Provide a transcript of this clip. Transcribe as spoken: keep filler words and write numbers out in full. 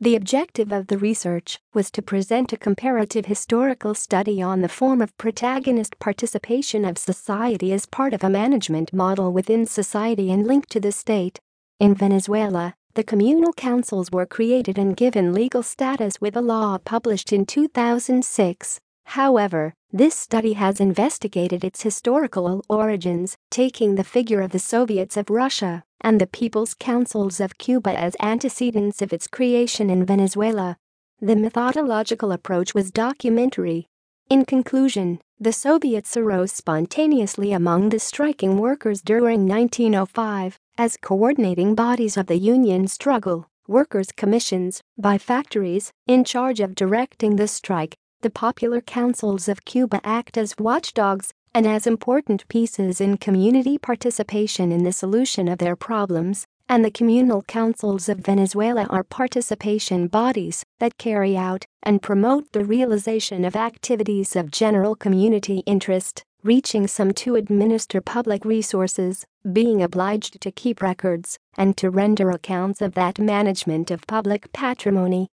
The objective of the research was to present a comparative historical study on the form of protagonist participation of society as part of a management model within society and linked to the state. In Venezuela, the communal councils were created and given legal status with a law published in two thousand six. However, this study has investigated its historical origins, taking the figure of the Soviets of Russia and the People's Councils of Cuba as antecedents of its creation in Venezuela. The methodological approach was documentary. In conclusion, the Soviets arose spontaneously among the striking workers during nineteen oh five as coordinating bodies of the union struggle, workers' commissions, by factories, in charge of directing the strike. The Popular Councils of Cuba act as watchdogs and as important pieces in community participation in the solution of their problems, and the Communal Councils of Venezuela are participation bodies that carry out and promote the realization of activities of general community interest, reaching some to administer public resources, being obliged to keep records, and to render accounts of that management of public patrimony.